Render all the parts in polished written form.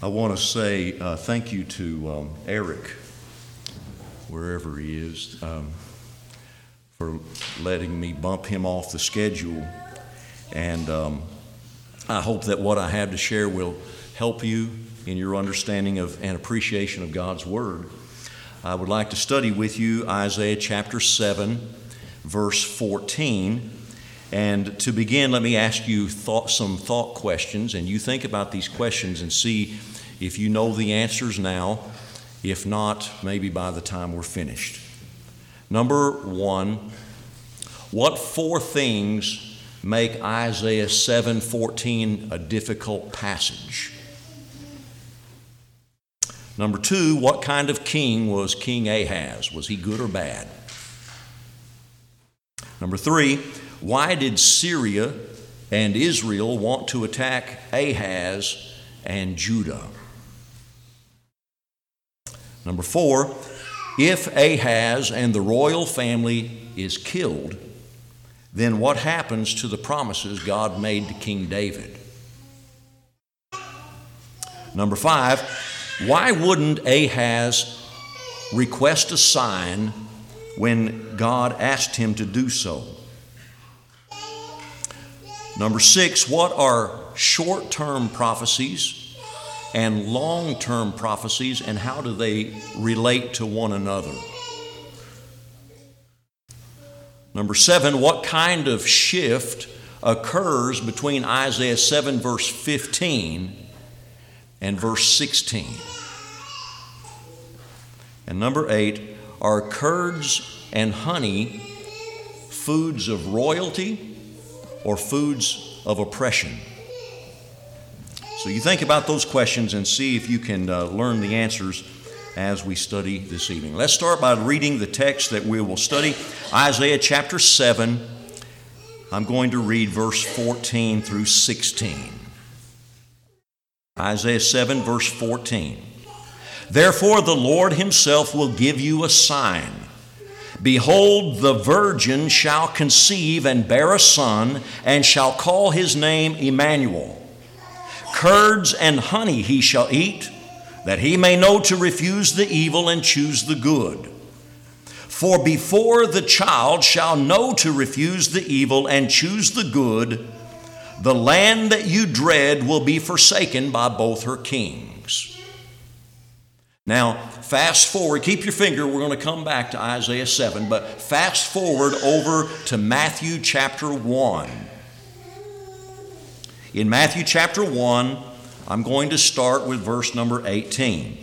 I want to say thank you to Eric, wherever he is, for letting me bump him off the schedule. And I hope that what I have to share will help you in your understanding of and appreciation of God's Word. I would like to study with you Isaiah chapter 7, verse 14. And to begin, let me ask you some thought questions, and you think about these questions and see if you know the answers now. If not, maybe by the time we're finished. Number one, what four things make Isaiah 7:14 a difficult passage? Number two, what kind of king was King Ahaz? Was he good or bad? Number three, why did Syria and Israel want to attack Ahaz and Judah? Number four, if Ahaz and the royal family is killed, then what happens to the promises God made to King David? Number five, why wouldn't Ahaz request a sign when God asked him to do so? Number six, what are short-term prophecies and long-term prophecies, and how do they relate to one another? Number seven, what kind of shift occurs between Isaiah 7 verse 15 and verse 16? And number eight, are curds and honey foods of royalty or foods of oppression? So you think about those questions and see if you can learn the answers as we study this evening. Let's start by reading the text that we will study, Isaiah chapter 7. I'm going to read verse 14 through 16. Isaiah 7, verse 14. Therefore the Lord himself will give you a sign. Behold, the virgin shall conceive and bear a son, and shall call his name Emmanuel. Curds and honey he shall eat, that he may know to refuse the evil and choose the good. For before the child shall know to refuse the evil and choose the good, the land that you dread will be forsaken by both her kings. Now, fast forward, keep your finger, we're going to come back to Isaiah 7, but fast forward over to Matthew chapter 1. In Matthew chapter 1, I'm going to start with verse number 18.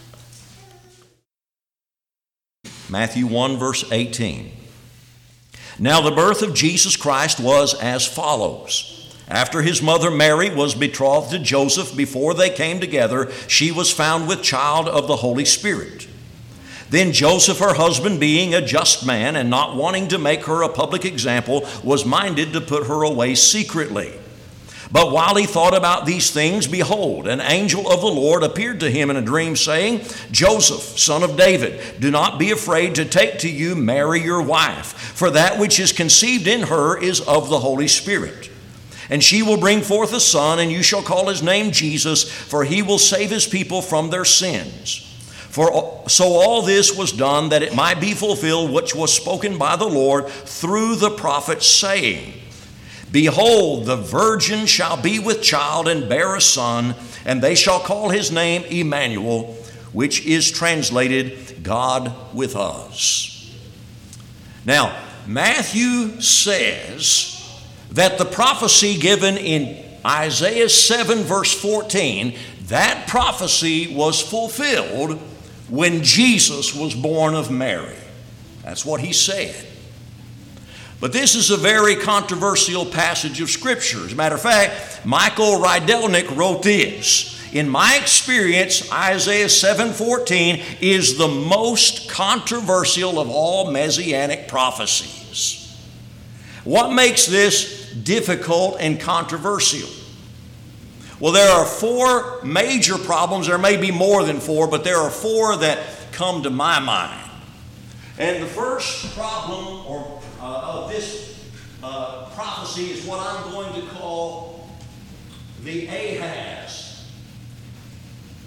Matthew 1, verse 18. Now the birth of Jesus Christ was as follows. After his mother Mary was betrothed to Joseph, before they came together, she was found with child of the Holy Spirit. Then Joseph, her husband, being a just man and not wanting to make her a public example, was minded to put her away secretly. But while he thought about these things, behold, an angel of the Lord appeared to him in a dream, saying, Joseph, son of David, do not be afraid to take to you Mary your wife, for that which is conceived in her is of the Holy Spirit. And she will bring forth a son, and you shall call his name Jesus, for he will save his people from their sins. So all this was done that it might be fulfilled which was spoken by the Lord through the prophet, saying, Behold, the virgin shall be with child and bear a son, and they shall call his name Emmanuel, which is translated God with us. Now, Matthew says that the prophecy given in Isaiah 7 verse 14, that prophecy was fulfilled when Jesus was born of Mary. That's what he said. But this is a very controversial passage of Scripture. As a matter of fact, Michael Rydelnik wrote this. In my experience, Isaiah 7:14 is the most controversial of all messianic prophecies. What makes this difficult and controversial? Well, there are four major problems. There may be more than four, but there are four that come to my mind. And the first problem of this prophecy is what I'm going to call the Ahaz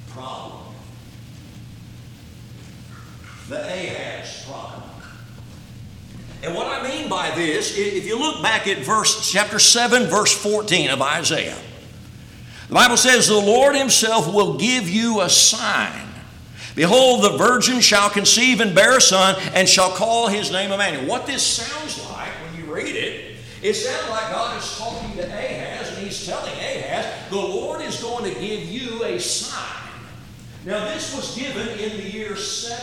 problem. The Ahaz problem. And what I mean by this, if you look back at chapter 7, verse 14 of Isaiah, the Bible says, the Lord himself will give you a sign. Behold, the virgin shall conceive and bear a son, and shall call his name Emmanuel. What this sounds like when you read it, it sounds like God is talking to Ahaz, and he's telling Ahaz, the Lord is going to give you a sign. Now, this was given in the year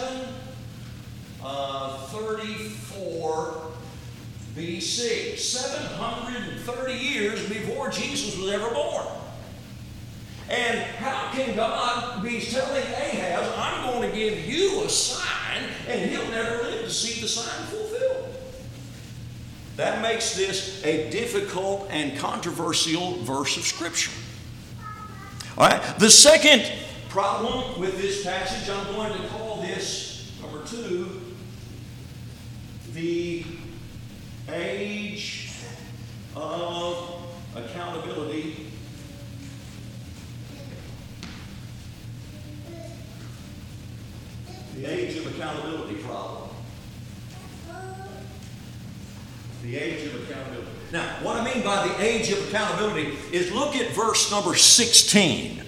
734 BC, 730 years before Jesus was ever born. And how can God be telling Ahaz, I'm going to give you a sign, and he'll never live to see the sign fulfilled? That makes this a difficult and controversial verse of Scripture. All right, the second problem with this passage, I'm going to call this, number 2, the age of accountability. The age of accountability problem. The age of accountability. Now, what I mean by the age of accountability is look at verse number 16.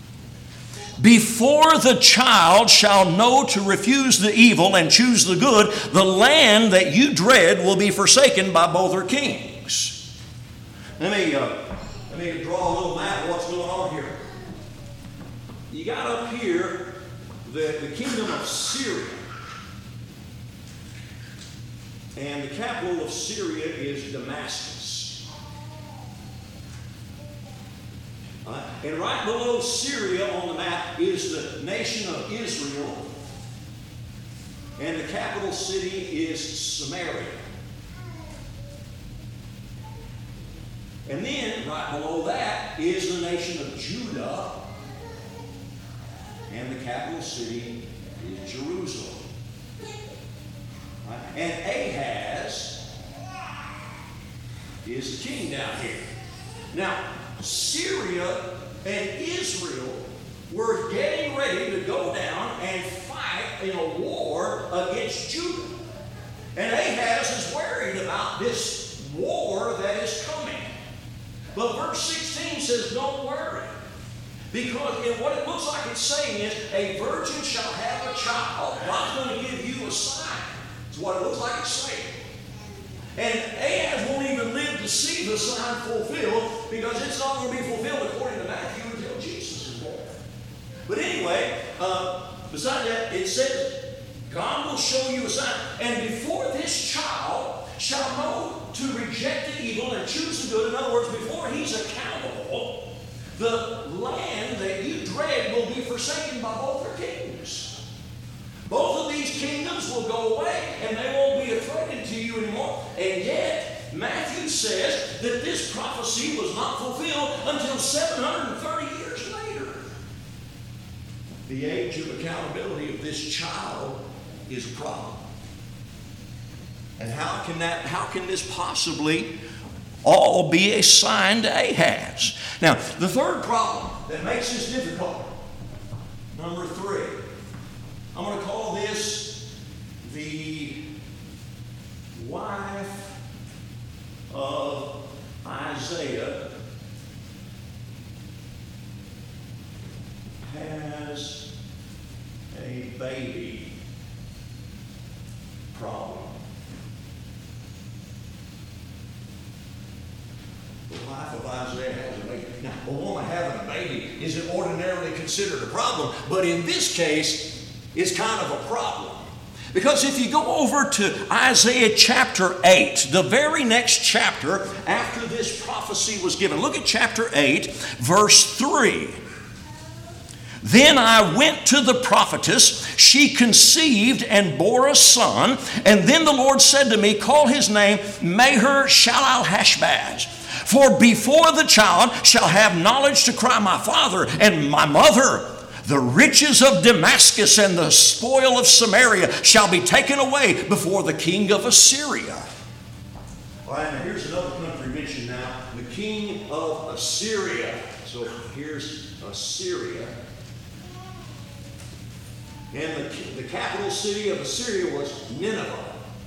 Before the child shall know to refuse the evil and choose the good, the land that you dread will be forsaken by both her kings. Let me draw a little map of what's going on here. You got up here the kingdom of Syria. And the capital of Syria is Damascus. And right below Syria on the map is the nation of Israel. And the capital city is Samaria. And then right below that is the nation of Judah. And the capital city is Jerusalem. And Ahaz is the king down here. Now, Syria and Israel were getting ready to go down and fight in a war against Judah. And Ahaz is worried about this war that is coming. But verse 16 says, don't worry. Because what it looks like it's saying is, a virgin shall have a child. God's going to give you a sign. That's what it looks like it's saying. And Ahaz won't even live to see the sign fulfilled, because it's not going to be fulfilled according to Matthew until Jesus is born. But anyway, besides that, it says, God will show you a sign. And before this child shall know to reject the evil and choose the good, in other words, before he's accountable, the land that you dread will be forsaken by both their kings. Both of these kingdoms will go away, and they won't be a threat to you anymore. And yet, Matthew says that this prophecy was not fulfilled until 730 years later. The age of accountability of this child is a problem. And how can this possibly all be a sign to Ahaz? Now, the third problem that makes this difficult, number 3, I'm going to call this the wife of Isaiah has a baby problem. The wife of Isaiah has a baby. Now, a woman having a baby isn't ordinarily considered a problem, but in this case, it's kind of a problem. Because if you go over to Isaiah chapter 8, the very next chapter after this prophecy was given, look at chapter 8, verse 3. Then I went to the prophetess, she conceived and bore a son, and then the Lord said to me, call his name Maher-shalal-hash-baz. For before the child shall have knowledge to cry, my father and my mother, the riches of Damascus and the spoil of Samaria shall be taken away before the king of Assyria. All right, now here's another country mentioned now, the king of Assyria. So here's Assyria. And the capital city of Assyria was Nineveh.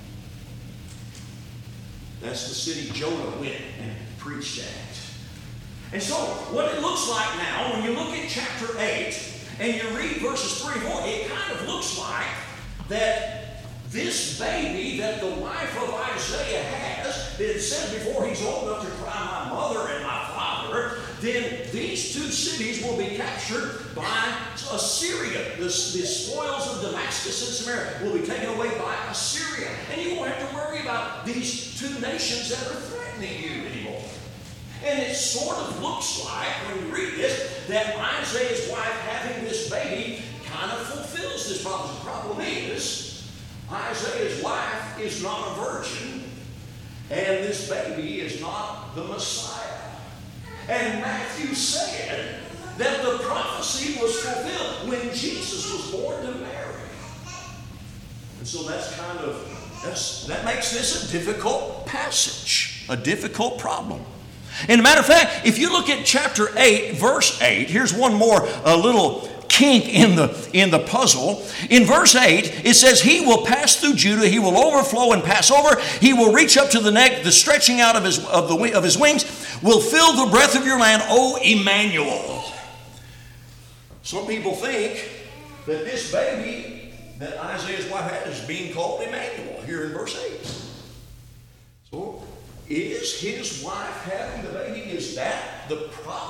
That's the city Jonah went and preached at. And so, what it looks like now, when you look at chapter 8, and you read verses 3 and 4, it kind of looks like that this baby that the wife of Isaiah has, that it said before he's old enough to cry, my mother and my father, then these two cities will be captured by Assyria. The spoils of Damascus and Samaria will be taken away by Assyria. And you won't have to worry about these two nations that are threatening you anymore. And it sort of looks like, when you read this, that Isaiah's wife having this baby kind of fulfills this problem. The problem is, Isaiah's wife is not a virgin, and this baby is not the Messiah. And Matthew said that the prophecy was fulfilled when Jesus was born to Mary. And so that makes this a difficult passage, a difficult problem. And a matter of fact, if you look at chapter 8, verse 8, here's one more little kink in the puzzle. In verse 8, it says, he will pass through Judah, he will overflow and pass over, he will reach up to the neck, the stretching out of his wings will fill the breadth of your land, O Emmanuel. Some people think that this baby that Isaiah's wife had is being called Emmanuel here in verse 8. So, is his wife having the baby? Is that the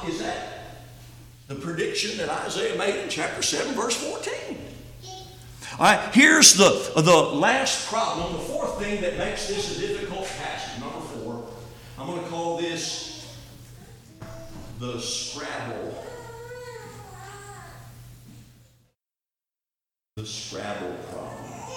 prediction that Isaiah made in chapter 7, verse 14? All right, here's the last problem, the fourth thing that makes this a difficult passage. Number 4, I'm going to call this the Scrabble. The Scrabble problem.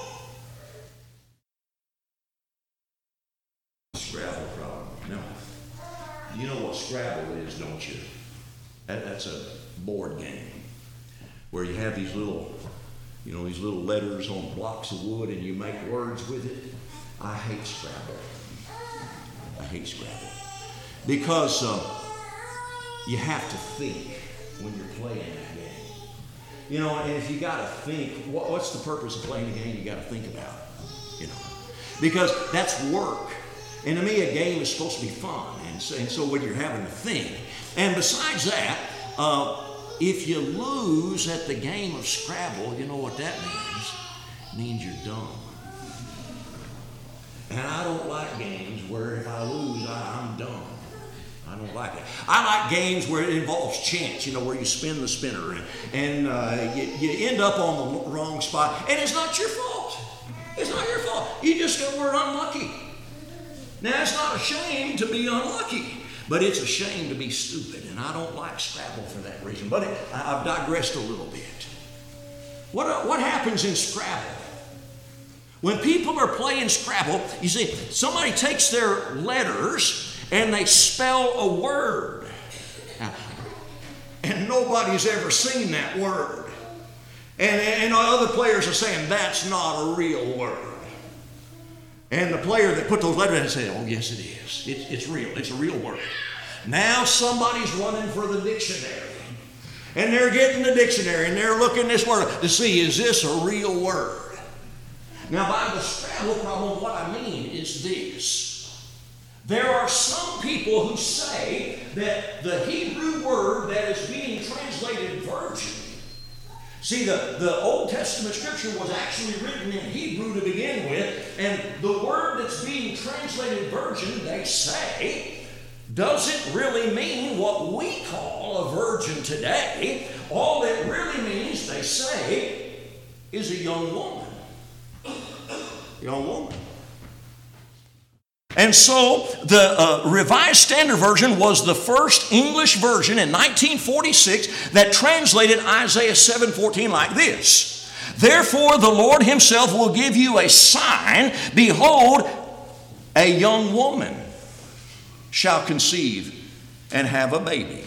Scrabble problem. Now, you know what Scrabble is, don't you? That's a board game where you have these little letters on blocks of wood and you make words with it. I hate Scrabble. I hate Scrabble because you have to think when you're playing that game. You know, and if you got to think, what's the purpose of playing a game? You got to think about it. You know, because that's work. And to me, a game is supposed to be fun. And so when you're having to think. And besides that, if you lose at the game of Scrabble, you know what that means? It means you're dumb. And I don't like games where if I lose, I'm dumb. I don't like it. I like games where it involves chance, where you spin the spinner and you end up on the wrong spot. And it's not your fault. It's not your fault. You just were unlucky. Now, it's not a shame to be unlucky, but it's a shame to be stupid. And I don't like Scrabble for that reason. But I've digressed a little bit. What happens in Scrabble? When people are playing Scrabble, you see, somebody takes their letters and they spell a word. And nobody's ever seen that word. And other players are saying, that's not a real word. And the player that put those letters in said, oh, yes, it is. It's real. It's a real word. Now somebody's running for the dictionary. And they're getting the dictionary and they're looking this word to see, is this a real word? Now, by the Scrabble problem, what I mean is this. There are some people who say that the Hebrew word that is being translated virgin, see, the Old Testament scripture was actually written in Hebrew to begin with, and the word that's being translated virgin, they say, doesn't really mean what we call a virgin today. All it really means, they say, is a young woman. Young woman. And so the Revised Standard Version was the first English version in 1946 that translated Isaiah 7:14 like this. Therefore the Lord himself will give you a sign. Behold, a young woman shall conceive and have a baby.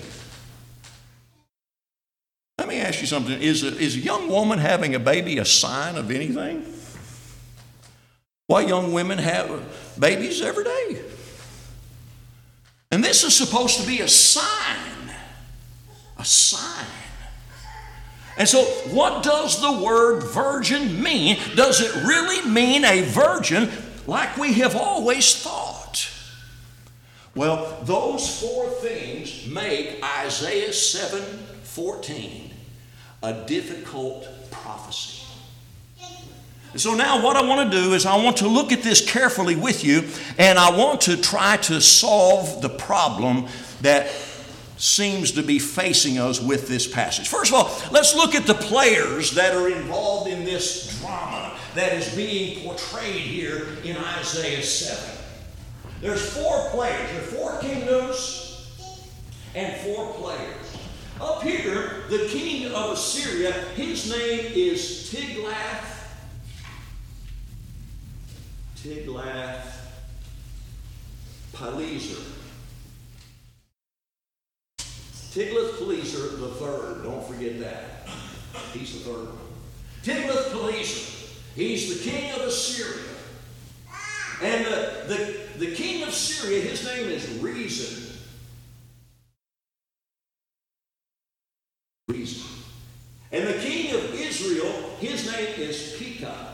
Let me ask you something. Is a young woman having a baby a sign of anything? Why, young women have babies every day. And this is supposed to be a sign. A sign. And so what does the word virgin mean? Does it really mean a virgin like we have always thought? Well, those four things make Isaiah 7:14 a difficult prophecy. And so now what I want to do is I want to look at this carefully with you, and I want to try to solve the problem that seems to be facing us with this passage. First of all, let's look at the players that are involved in this drama that is being portrayed here in Isaiah 7. There's four players. There are four kingdoms and four players. Up here, the king of Assyria, his name is Tiglath-Pileser. Tiglath-Pileser the third. Don't forget that. He's the third one. Tiglath-Pileser. He's the king of Assyria. And the king of Syria, his name is Rezin. And the king of Israel, his name is Pekah.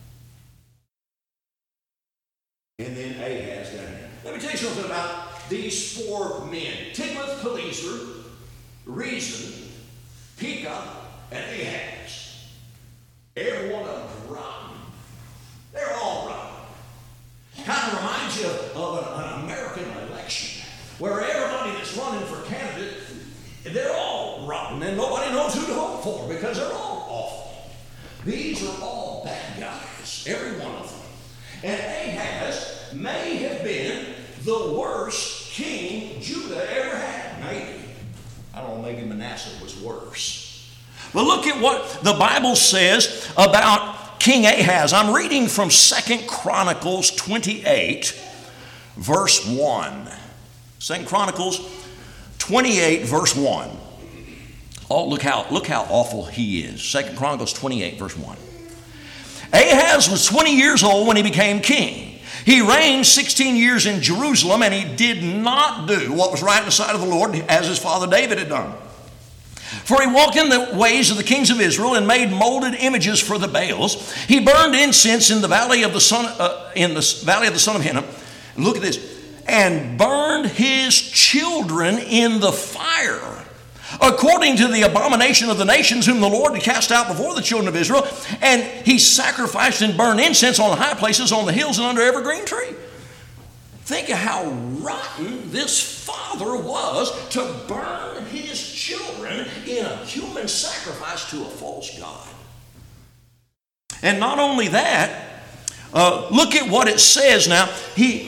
And then Ahaz down here. Let me tell you something about these four men. Tiglath-Pileser, Rezin, Pekah, and Ahaz. Every one of them is rotten. They're all rotten. Kind of reminds you of an American election where everybody that's running for candidate, they're all rotten and nobody knows who to vote for because they're all awful. These are all bad guys, every one of them. And Ahaz may have been the worst king Judah ever had. Maybe. I don't know, maybe Manasseh was worse. But look at what the Bible says about King Ahaz. I'm reading from 2 Chronicles 28, verse 1. 2 Chronicles 28, verse 1. Oh, look how awful he is. 2 Chronicles 28, verse 1. Ahaz was 20 years old when he became king. He reigned 16 years in Jerusalem, and he did not do what was right in the sight of the Lord as his father David had done. For he walked in the ways of the kings of Israel and made molded images for the Baals. He burned incense in the valley of the son of Hinnom. Look at this. And burned his children in the fire, according to the abomination of the nations whom the Lord had cast out before the children of Israel. And he sacrificed and burned incense on the high places, on the hills, and under every green tree. Think of how rotten this father was to burn his children in a human sacrifice to a false god. And not only that, look at what it says now. He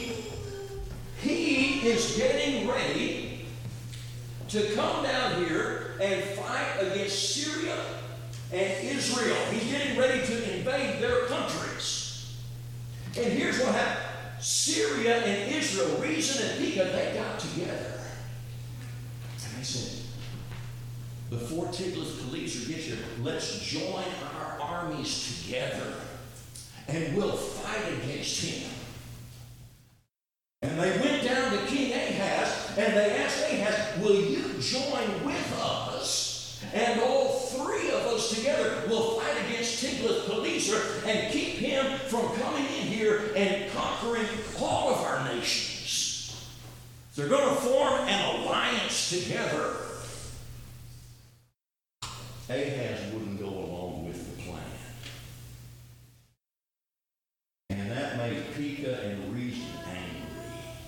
is getting ready to come down here and fight against Syria and Israel. He's getting ready to invade their countries. And here's what happened. Syria and Israel, Rezin and Pekah, they got together. And they said, before Tiglath-Pileser gets here, let's join our armies together and we'll fight against him. And they went down to King Ahaz and they asked Ahaz, will you join with us? And all three of us together will fight against Tiglath-Pileser and keep him from coming in here and conquering all of our nations. They're going to form an alliance together. Ahaz wouldn't go along with the plan. And that made Pekah and Rezin angry.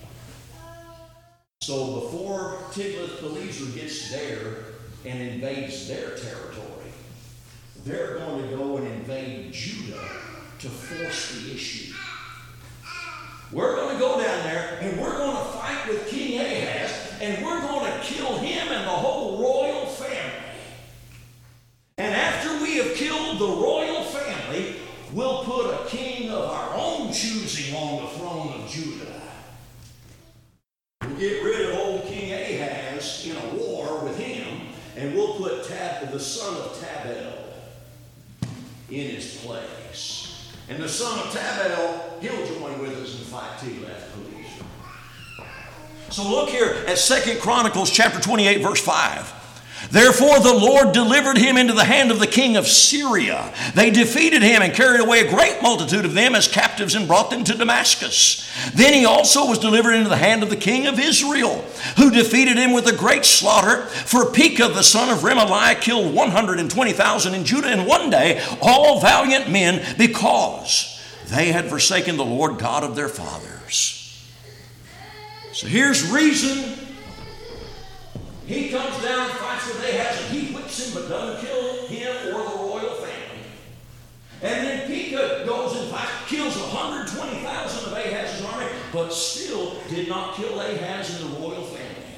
So before Tiglath-Pileser gets there and invades their territory, they're going to go and invade Judah to force the issue. We're going to go down there and we're going to fight with King Ahaz and we're going to kill him and the whole royal family. And after we have killed the royal family, we'll put a king of our own choosing on the throne of Judah. We'll get rid of old King Ahaz in a war with him, and we'll put the son of Tabel in his place. And the son of Tabel, he'll join with us and fight Tiglath-Pileser. So look here at 2 Chronicles chapter 28, verse 5. Therefore the Lord delivered him into the hand of the king of Syria. They defeated him and carried away a great multitude of them as captives and brought them to Damascus. Then he also was delivered into the hand of the king of Israel, who defeated him with a great slaughter. For Pekah the son of Remaliah killed 120,000 in Judah in one day, all valiant men, because they had forsaken the Lord God of their fathers. So here's reason. He comes down and fights with Ahaz, and he whips him but doesn't kill him or the royal family. And then Pekah goes and fights, kills 120,000 of Ahaz's army, but still did not kill Ahaz and the royal family.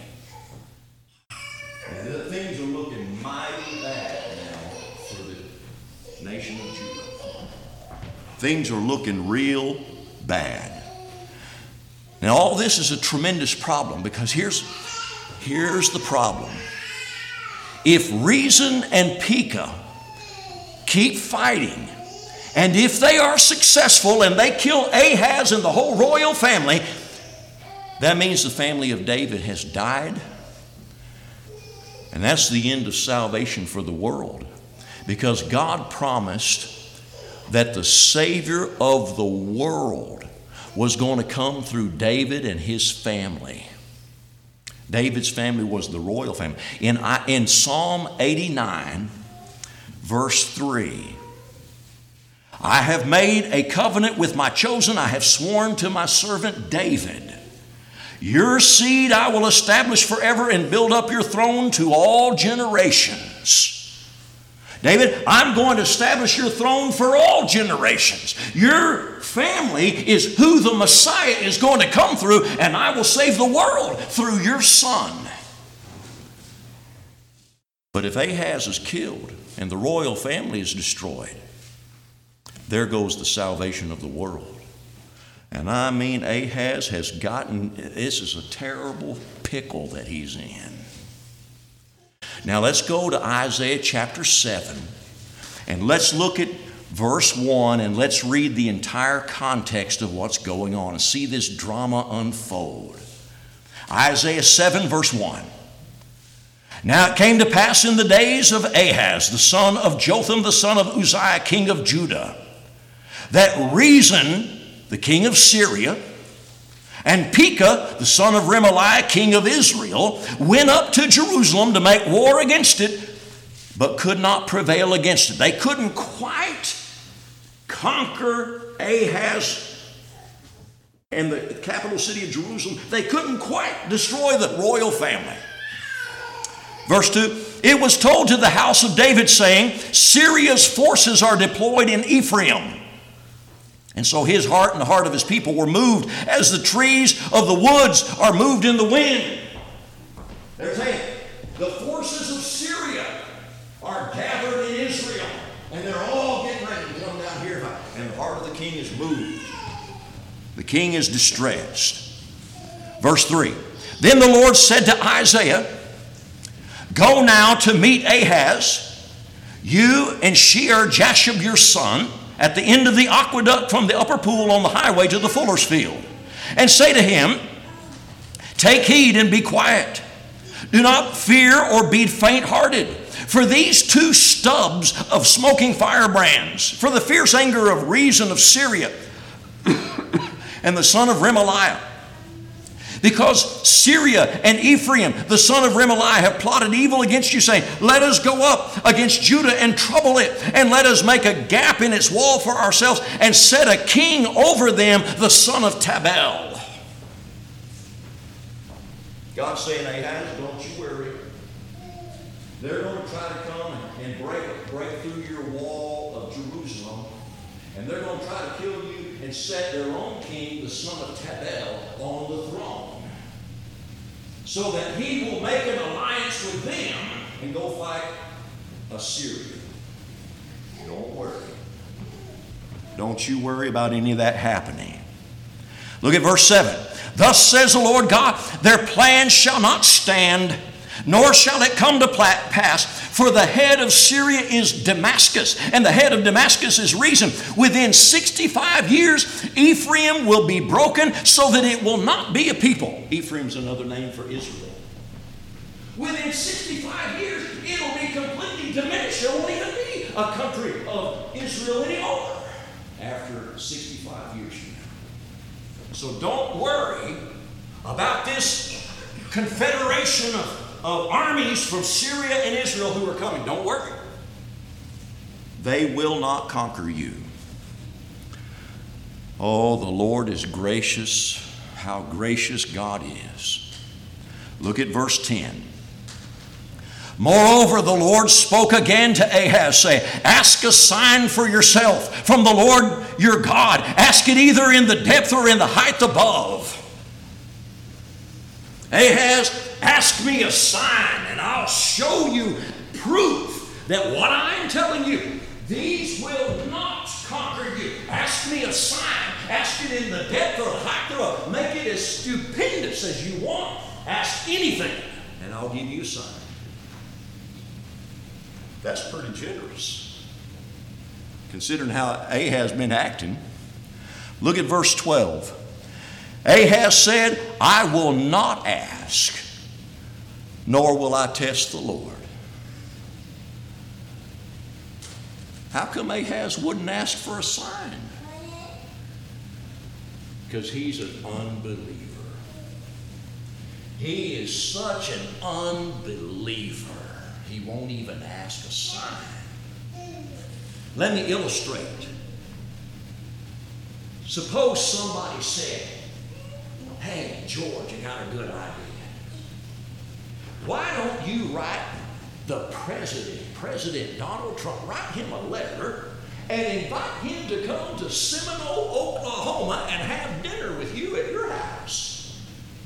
And things are looking mighty bad now for the nation of Judah. Things are looking real bad. Now all this is a tremendous problem, because here's the problem. If Rezin and Pekah keep fighting, and if they are successful and they kill Ahaz and the whole royal family, that means the family of David has died. And that's the end of salvation for the world, because God promised that the Savior of the world was going to come through David and his family. David's family was the royal family. In Psalm 89, verse 3, I have made a covenant with my chosen. I have sworn to my servant David. Your seed I will establish forever and build up your throne to all generations. David, I'm going to establish your throne for all generations. Your family is who the Messiah is going to come through, and I will save the world through your son. But if Ahaz is killed and the royal family is destroyed, there goes the salvation of the world. And I mean, Ahaz has gotten, this is a terrible pickle that he's in. Now let's go to Isaiah chapter 7, and let's look at verse 1, and let's read the entire context of what's going on and see this drama unfold. Isaiah 7, verse 1. Now it came to pass in the days of Ahaz, the son of Jotham, the son of Uzziah, king of Judah, that Rezin, the king of Syria, and Pekah, the son of Remaliah, king of Israel, went up to Jerusalem to make war against it, but could not prevail against it. They couldn't quite conquer Ahaz and the capital city of Jerusalem. They couldn't quite destroy the royal family. Verse 2, it was told to the house of David, saying, Syria's forces are deployed in Ephraim. And so his heart and the heart of his people were moved as the trees of the woods are moved in the wind. They're saying, the forces of Syria are gathered in Israel, and they're all getting ready to come down here. And the heart of the king is moved. The king is distressed. Verse 3, then the Lord said to Isaiah, go now to meet Ahaz, you and Shear-Jashub your son, at the end of the aqueduct from the upper pool on the highway to the fuller's field, and say to him, take heed and be quiet. Do not fear or be faint-hearted. For these two stubs of smoking firebrands, for the fierce anger of Rezin of Syria and the son of Remaliah, because Syria and Ephraim, the son of Remaliah, have plotted evil against you, saying, let us go up against Judah and trouble it, and let us make a gap in its wall for ourselves, and set a king over them, the son of Tabel. God's saying, Ahaz, don't you worry. They're going to try to come and break through your wall of Jerusalem, and they're going to try to kill you and set their own king, the son of Tabel, on the throne, so that he will make an alliance with them and go fight Assyria. Don't worry. Don't you worry about any of that happening. Look at verse 7. Thus says the Lord God, their plan shall not stand, nor shall it come to pass. For the head of Syria is Damascus, and the head of Damascus is Rezin. Within 65 years, Ephraim will be broken, so that it will not be a people. Ephraim's another name for Israel. Within 65 years, it'll be completely diminished. There won't even be a country of Israel anymore after 65 years from now. So don't worry about this confederation of armies from Syria and Israel who are coming. Don't worry. They will not conquer you. Oh, the Lord is gracious. How gracious God is. Look at verse 10. Moreover, the Lord spoke again to Ahaz, saying, ask a sign for yourself from the Lord your God. Ask it either in the depth or in the height above. Ahaz, ask me a sign, and I'll show you proof that what I'm telling you, these will not conquer you. Ask me a sign. Ask it in the depth or the height thereof. Make it as stupendous as you want. Ask anything, and I'll give you a sign. That's pretty generous, considering how Ahaz has been acting. Look at verse 12. Ahaz said, I will not ask, nor will I test the Lord. How come Ahaz wouldn't ask for a sign? Because he's an unbeliever. He is such an unbeliever. He won't even ask a sign. Let me illustrate. Suppose somebody said, hey, George, you got a good idea. Why don't you write the President Donald Trump, write him a letter and invite him to come to Seminole, Oklahoma and have dinner with you at your house?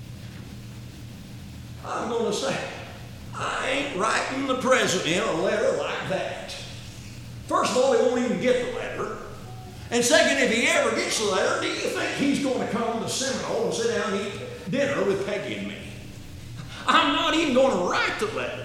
I'm going to say, I ain't writing the president a letter like that. First of all, he won't even get the letter. And second, if he ever gets the letter, do you think he's going to come to Seminole and sit down and eat dinner with Peggy and me? I'm not even going to write the letter.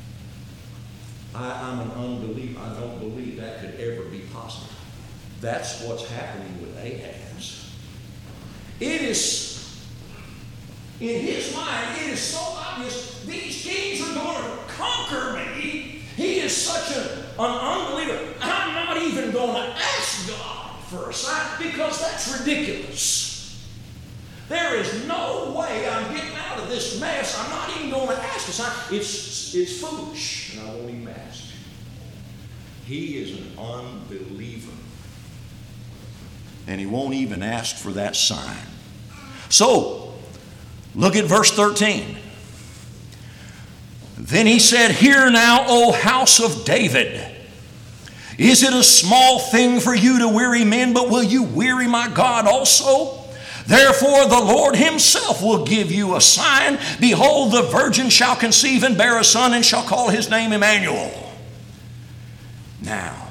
I'm an unbeliever. I don't believe that could ever be possible. That's what's happening with Ahaz. It is, in his mind, it is so obvious these kings are going to conquer me. He is such an unbeliever. I'm not even going to ask God for a sign because that's ridiculous. There is no way I'm getting out of this mess. I'm not even going to ask a sign. It's foolish, and I won't even ask. He is an unbeliever. And he won't even ask for that sign. So, look at verse 13. Then he said, hear now, O house of David. Is it a small thing for you to weary men, but will you weary my God also? Therefore the Lord himself will give you a sign. Behold, the virgin shall conceive and bear a son, and shall call his name Emmanuel. Now,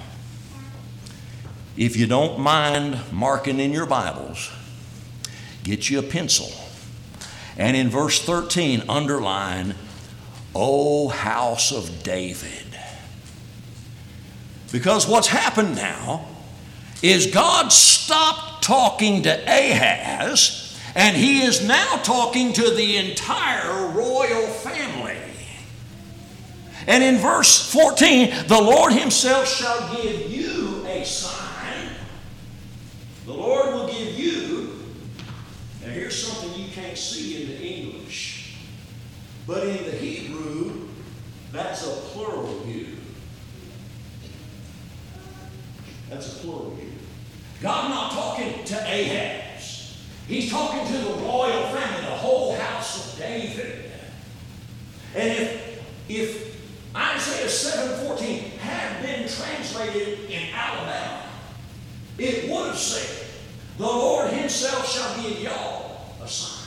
if you don't mind marking in your Bibles, get you a pencil. And in verse 13, underline, O house of David. Because what's happened now is God stopped talking to Ahaz, and he is now talking to the entire royal family. And in verse 14, the Lord himself shall give you a sign. The Lord will give you, now here's something you can't see in the English, but in the Hebrew, that's a plural view. That's a plural view. God's not talking to Ahaz. He's talking to the royal family, the whole house of David. And if Isaiah 7:14 had been translated in Alabama, it would have said, the Lord himself shall give y'all a sign.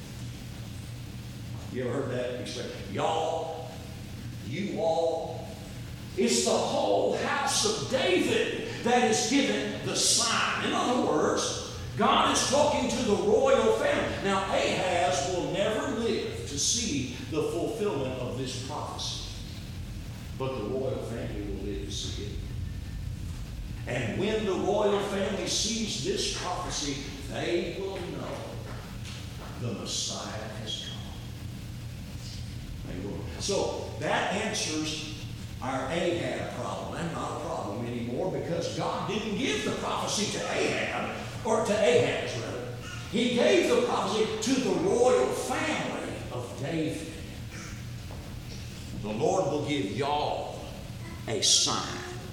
You ever heard that expression? Y'all, you all. It's the whole house of David that is given the sign. In other words, God is talking to the royal family. Now, Ahaz will never live to see the fulfillment of this prophecy. But the royal family will live to see it. And when the royal family sees this prophecy, they will know the Messiah has come. So that answers our Ahab problem. That's not a problem anymore because God didn't give the prophecy to Ahab, or to Ahaz rather. He gave the prophecy to the royal family of David. The Lord will give y'all a sign.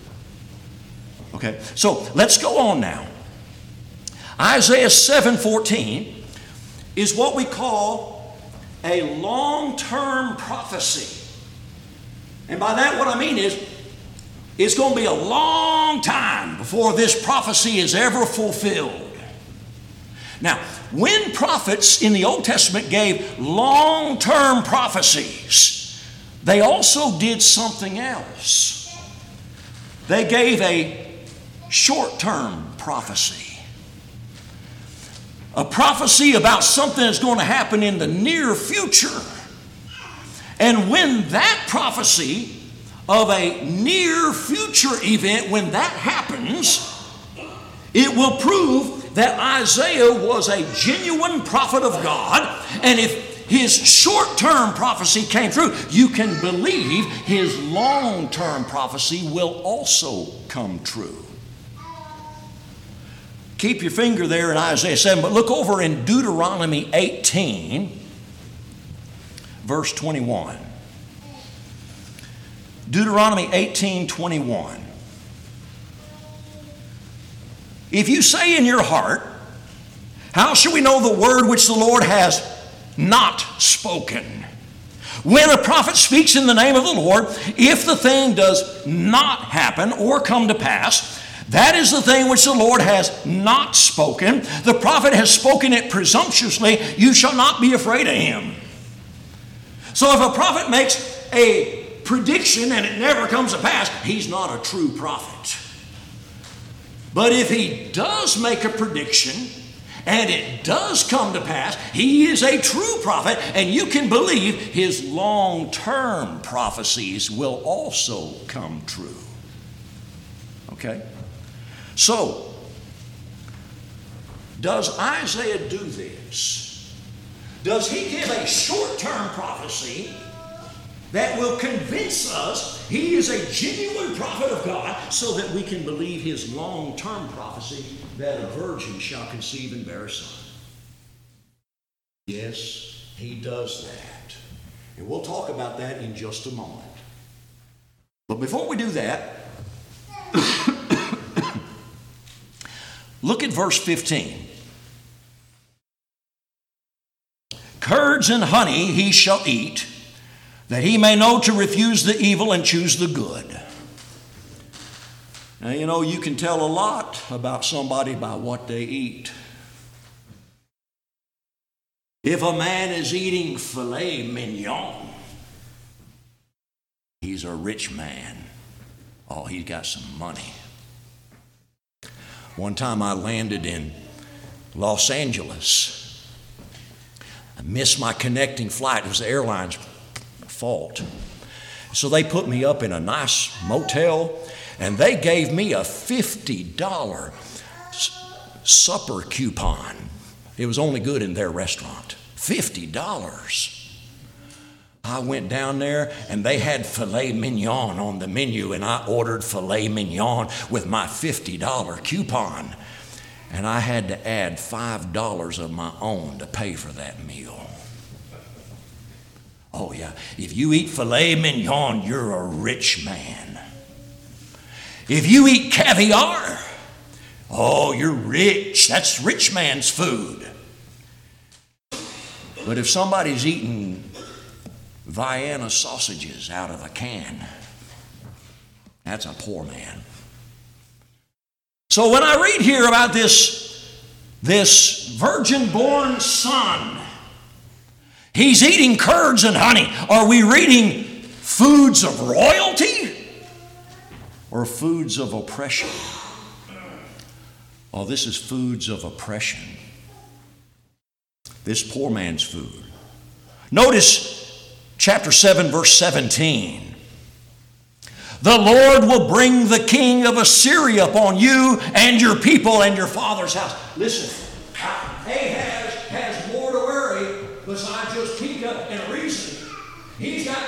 Okay, so let's go on now. Isaiah 7:14 is what we call a long-term prophecy. And by that what I mean is, it's going to be a long time before this prophecy is ever fulfilled. Now, when prophets in the Old Testament gave long-term prophecies, they also did something else. They gave a short-term prophecy. A prophecy about something that's going to happen in the near future. And when that prophecy of a near future event, when that happens, it will prove that Isaiah was a genuine prophet of God. And if his short-term prophecy came true, you can believe his long-term prophecy will also come true. Keep your finger there in Isaiah 7, but look over in Deuteronomy 18, verse 21. Deuteronomy 18:21. If you say in your heart, how shall we know the word which the Lord has not spoken? When a prophet speaks in the name of the Lord, if the thing does not happen or come to pass, that is the thing which the Lord has not spoken. The prophet has spoken it presumptuously. You shall not be afraid of him. So if a prophet makes a prediction and it never comes to pass, he's not a true prophet. But if he does make a prediction and it does come to pass, he is a true prophet, and you can believe his long-term prophecies will also come true. Okay? So, does Isaiah do this? Does he give a short-term prophecy that will convince us he is a genuine prophet of God, so that we can believe his long-term prophecy that a virgin shall conceive and bear a son? Yes, he does that. And we'll talk about that in just a moment. But before we do that, look at verse 15. Curds and honey he shall eat, that he may know to refuse the evil and choose the good. Now, you know, you can tell a lot about somebody by what they eat. If a man is eating filet mignon, he's a rich man. Oh, he's got some money. One time I landed in Los Angeles. I missed my connecting flight. It was the airline's fault. So they put me up in a nice motel, and they gave me a $50 supper coupon. It was only good in their restaurant. $50. I went down there, and they had filet mignon on the menu, and I ordered filet mignon with my $50 coupon. And I had to add $5 of my own to pay for that meal. Oh yeah, if you eat filet mignon, you're a rich man. If you eat caviar, oh, you're rich. That's rich man's food. But if somebody's eating Vienna sausages out of a can, that's a poor man. So when I read here about this virgin-born son, he's eating curds and honey. Are we reading foods of royalty or foods of oppression? Oh, this is foods of oppression. This poor man's food. Notice chapter 7, verse 17. The Lord will bring the king of Assyria upon you and your people and your father's house. Listen, Ahaz has more to worry besides just Pekah and Rezin. He's got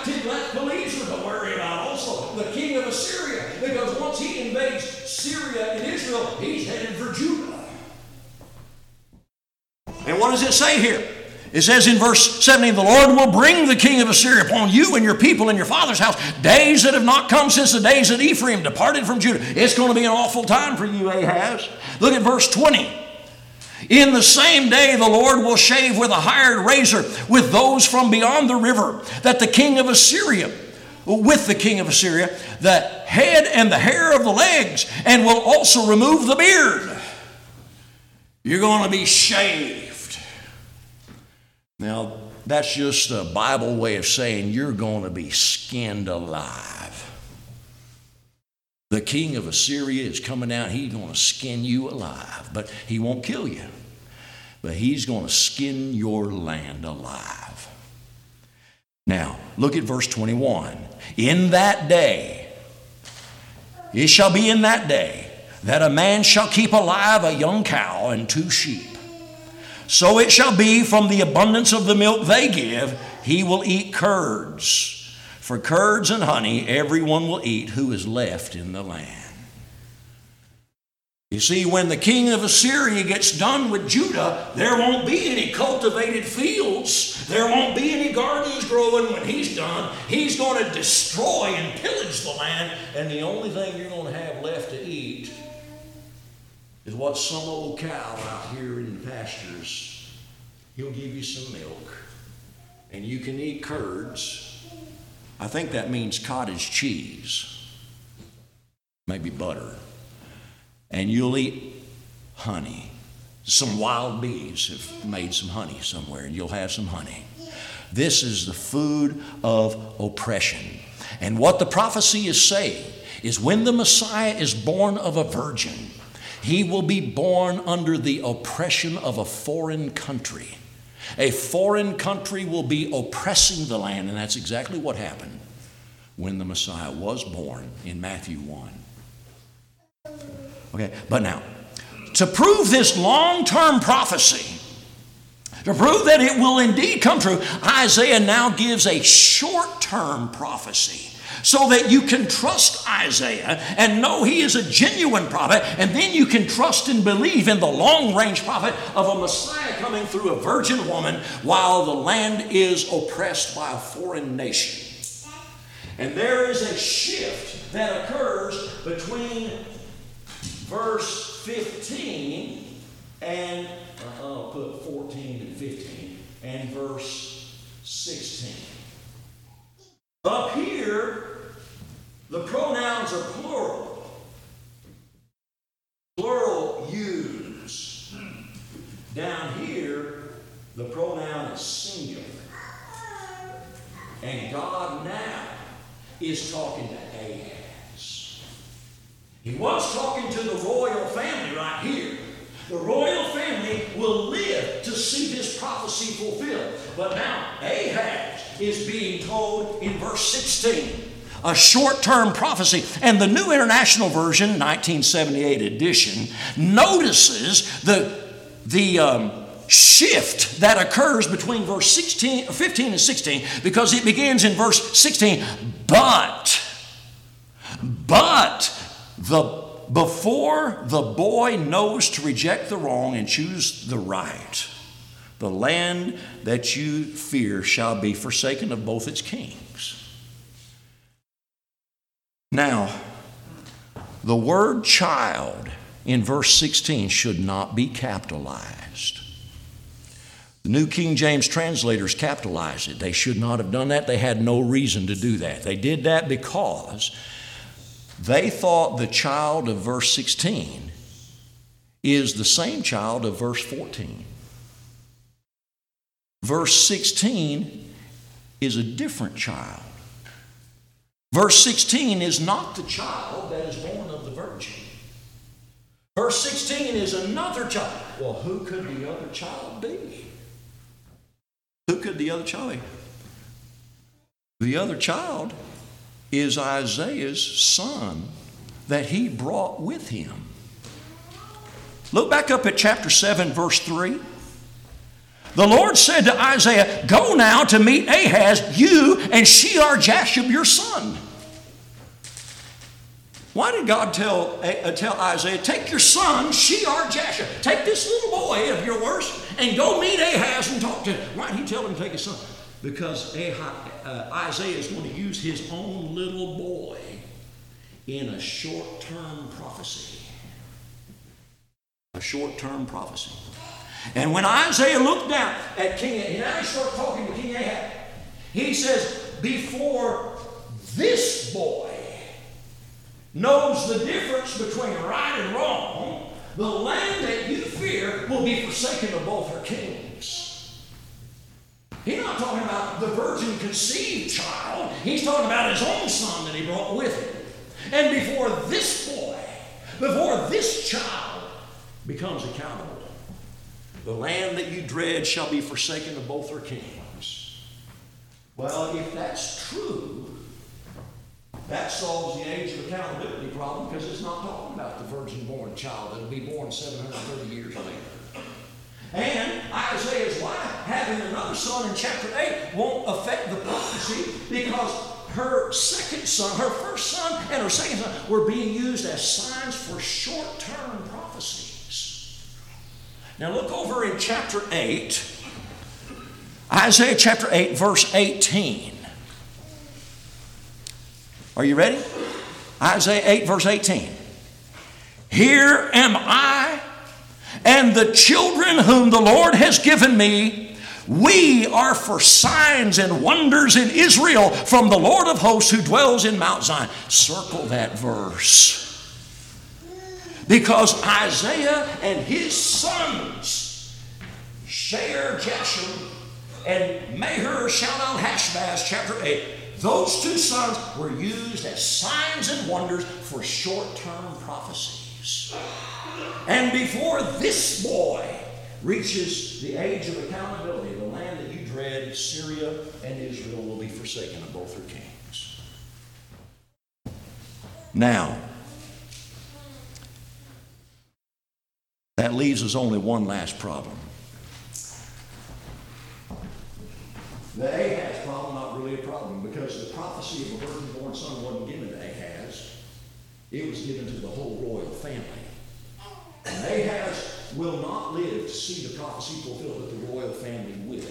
Syria and Israel, he's headed for Judah. And what does it say here? It says in verse 17, the Lord will bring the king of Assyria upon you and your people and your father's house, days that have not come since the days that Ephraim departed from Judah. It's going to be an awful time for you, Ahaz. Look at verse 20. In the same day the Lord will shave with a hired razor with those from beyond the river, that the king of Assyria, with the king of Assyria, the head and the hair of the legs, and will also remove the beard. You're going to be shaved. Now, that's just a Bible way of saying you're going to be skinned alive. The king of Assyria is coming out. He's going to skin you alive, but he won't kill you. But he's going to skin your land alive. Now, look at verse 21. In that day, it shall be in that day, that a man shall keep alive a young cow and 2 sheep. So it shall be from the abundance of the milk they give, he will eat curds. For curds and honey everyone will eat who is left in the land. You see, when the king of Assyria gets done with Judah, there won't be any cultivated fields. There won't be any gardens growing when he's done. He's going to destroy and pillage the land, and the only thing you're going to have left to eat is what some old cow out here in the pastures, he'll give you some milk, and you can eat curds. I think that means cottage cheese, maybe butter. And you'll eat honey. Some wild bees have made some honey somewhere, and you'll have some honey. This is the food of oppression. And what the prophecy is saying is when the Messiah is born of a virgin, he will be born under the oppression of a foreign country. A foreign country will be oppressing the land, and that's exactly what happened when the Messiah was born in Matthew 1. Okay, but now, to prove this long-term prophecy, to prove that it will indeed come true, Isaiah now gives a short-term prophecy so that you can trust Isaiah and know he is a genuine prophet, and then you can trust and believe in the long-range prophet of a Messiah coming through a virgin woman while the land is oppressed by a foreign nation. And there is a shift that occurs between verse 15 and, I'll put 14 and 15, and verse 16. Up here, the pronouns are plural. Plural use. Down here, the pronoun is singular. And God now is talking to Ahaz. He was talking to the royal family right here. The royal family will live to see this prophecy fulfilled. But now Ahaz is being told in verse 16, a short-term prophecy. And the New International Version, 1978 edition, notices the shift that occurs between verse 15 and 16, because it begins in verse 16, but before the boy knows to reject the wrong and choose the right, the land that you fear shall be forsaken of both its kings. Now, the word child in verse 16 should not be capitalized. The New King James translators capitalized it. They should not have done that. They had no reason to do that. They did that because they thought the child of verse 16 is the same child of verse 14. Verse 16 is a different child. Verse 16 is not the child that is born of the virgin. Verse 16 is another child. Well, who could the other child be? Who could the other child be? The other child is Isaiah's son that he brought with him. Look back up at chapter 7, verse 3. The Lord said to Isaiah, go now to meet Ahaz, you and Shear-Jashub your son. Why did God tell Isaiah, take your son, Shear-Jashub, take this little boy of yours and go meet Ahaz and talk to him? Why did he tell him to take his son? Because Isaiah is going to use his own little boy in a short-term prophecy. A short-term prophecy. And when Isaiah looked down at King Ahaz, now he starts talking to King Ahaz. He says, before this boy knows the difference between right and wrong, the land that you fear will be forsaken of both her kings. He's not talking about the virgin conceived child. He's talking about his own son that he brought with him. And before this boy, before this child becomes accountable, the land that you dread shall be forsaken of both her kings. Well, if that's true, that solves the age of accountability problem, because it's not talking about the virgin-born child that will be born 730 years later. And Isaiah's wife having another son in chapter 8 won't affect the prophecy, because her second son, her first son, and her second son were being used as signs for short-term prophecies. Now look over in chapter 8, Isaiah chapter 8, verse 18. Are you ready? Isaiah 8, verse 18. Here am I and the children whom the Lord has given me. We are for signs and wonders in Israel from the Lord of hosts who dwells in Mount Zion. Circle that verse. Because Isaiah and his sons, Shear-Jashub and Maher-Shalal-Hashbaz, chapter 8, those two sons were used as signs and wonders for short-term prophecies. And before this boy reaches the age of accountability, the land that you dread, Syria and Israel, will be forsaken of both their kings. Now, that leaves us only one last problem. The Ahaz problem, not really a problem, because the prophecy of a virgin-born son wasn't given to Ahaz. It was given to the whole royal family. And Ahaz will not live to see the prophecy fulfilled, but the royal family will.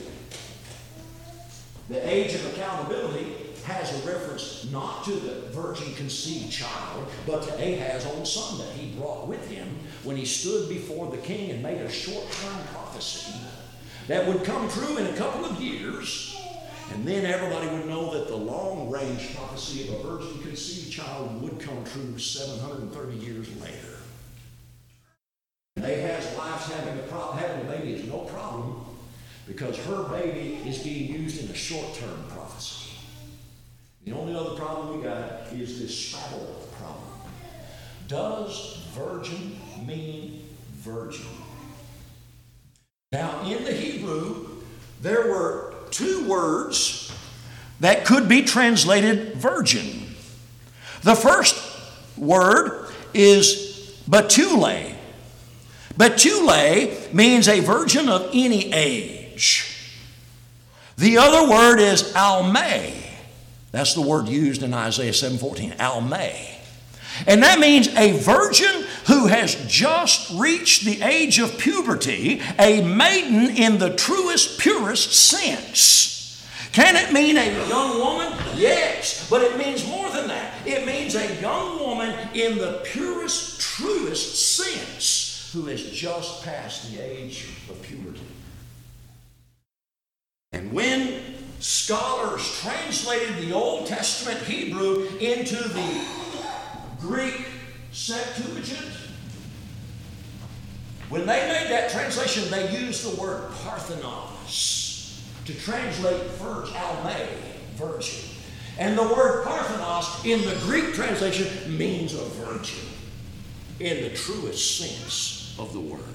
The age of accountability has a reference not to the virgin conceived child, but to Ahaz's own son that he brought with him when he stood before the king and made a short-term prophecy that would come true in a couple of years. And then everybody would know that the long-range prophecy of a virgin conceived child would come true 730 years later. And Ahaz's wife's having a baby is no problem, because her baby is being used in a short-term prophecy. The only other problem we got is this Scrabble problem. Does virgin mean virgin? Now, in the Hebrew, there were two words that could be translated virgin. The first word is Betule. Betule means a virgin of any age. The other word is Almeh. That's the word used in Isaiah 7:14, Almeh. And that means a virgin who has just reached the age of puberty, a maiden in the truest, purest sense. Can it mean a young woman? Yes, but it means more than that. It means a young woman in the purest, truest sense who has just passed the age of puberty. And when scholars translated the Old Testament Hebrew into the Greek Septuagint, when they made that translation, they used the word Parthenos to translate Almeh, virgin. And the word Parthenos in the Greek translation means a virgin in the truest sense of the word.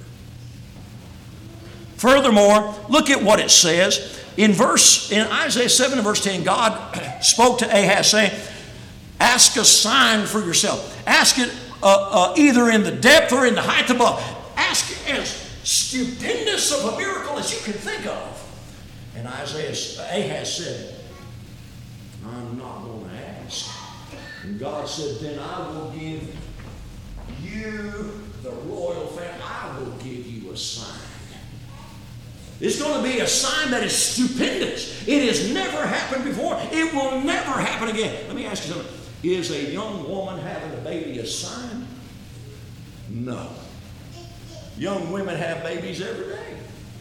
Furthermore, look at what it says. In Isaiah 7 and verse 10, God spoke to Ahaz saying, ask a sign for yourself. Ask it either in the depth or in the height above. Ask it as stupendous of a miracle as you can think of. And Ahaz said, I'm not going to ask. And God said, then I will give you, the royal family, I will give you a sign. It's going to be a sign that is stupendous. It has never happened before. It will never happen again. Let me ask you something. Is a young woman having a baby a sign? No. Young women have babies every day.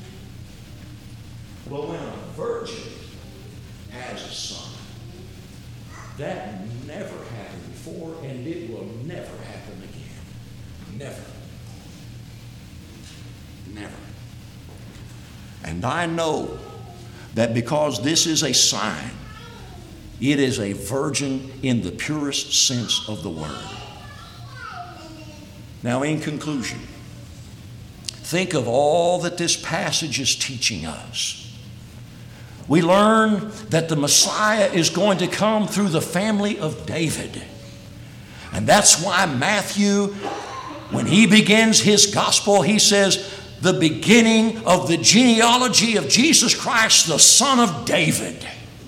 But when a virgin has a son, that never happened before, and it will never happen again. Never. Never. And I know that because this is a sign, it is a virgin in the purest sense of the word. Now, in conclusion, think of all that this passage is teaching us. We learn that the Messiah is going to come through the family of David. And that's why Matthew, when he begins his gospel, he says, the beginning of the genealogy of Jesus Christ, the son of David.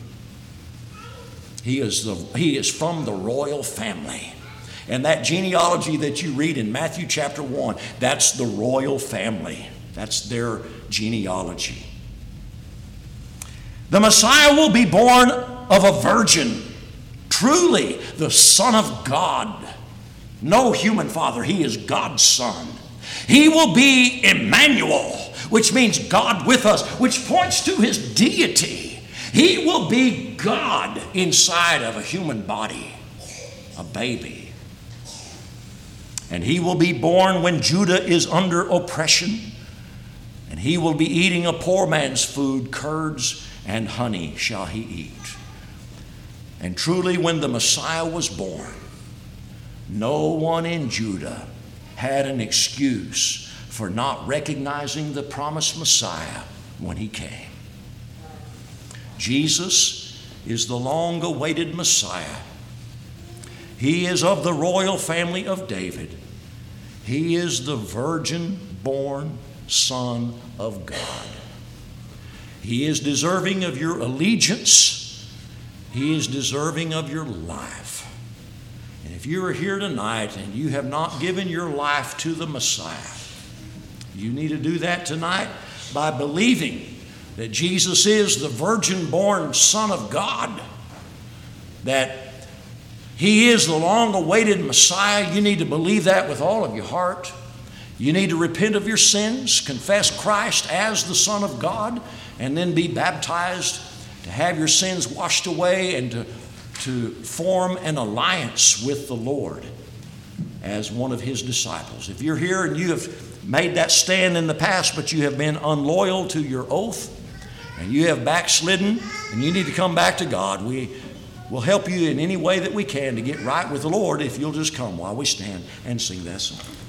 He is from the royal family. And that genealogy that you read in Matthew chapter 1, that's the royal family. That's their genealogy. The Messiah will be born of a virgin, truly the Son of God. No human father, he is God's Son. He will be Emmanuel, which means God with us, which points to his deity. He will be God inside of a human body, a baby. And he will be born when Judah is under oppression. And he will be eating a poor man's food, curds and honey shall he eat. And truly, when the Messiah was born, no one in Judah had an excuse for not recognizing the promised Messiah when he came. Jesus is the long-awaited Messiah. He is of the royal family of David. He is the virgin-born Son of God. He is deserving of your allegiance. He is deserving of your life. And if you are here tonight and you have not given your life to the Messiah, you need to do that tonight by believing that Jesus is the virgin-born Son of God, that he is the long-awaited Messiah. You need to believe that with all of your heart. You need to repent of your sins, confess Christ as the Son of God, and then be baptized to have your sins washed away and to form an alliance with the Lord as one of his disciples. If you're here and you have made that stand in the past, but you have been unloyal to your oath and you have backslidden and you need to come back to God, we will help you in any way that we can to get right with the Lord if you'll just come while we stand and sing that song.